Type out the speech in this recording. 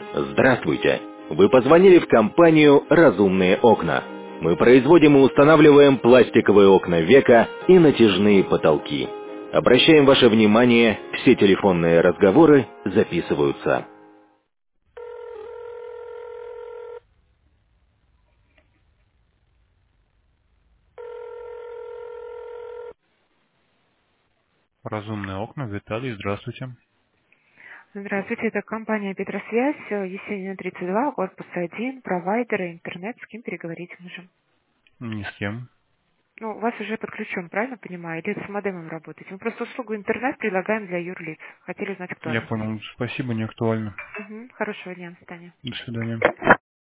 Здравствуйте! Вы позвонили в компанию «Разумные окна». Мы производим и устанавливаем пластиковые окна века и натяжные потолки. Обращаем ваше внимание, все телефонные разговоры записываются. Разумные окна, Виталий, здравствуйте. Здравствуйте, это компания Петросвязь, Есенина 32, корпус 1, провайдеры, интернет, с кем переговорить можем. Ни с кем. Ну, у вас уже подключен, правильно понимаю, или с модемом работаете? Мы просто услугу интернет предлагаем для юрлиц. Хотели узнать Я актуальность. понял, спасибо, не актуально. Хорошего дня, до свидания. До свидания.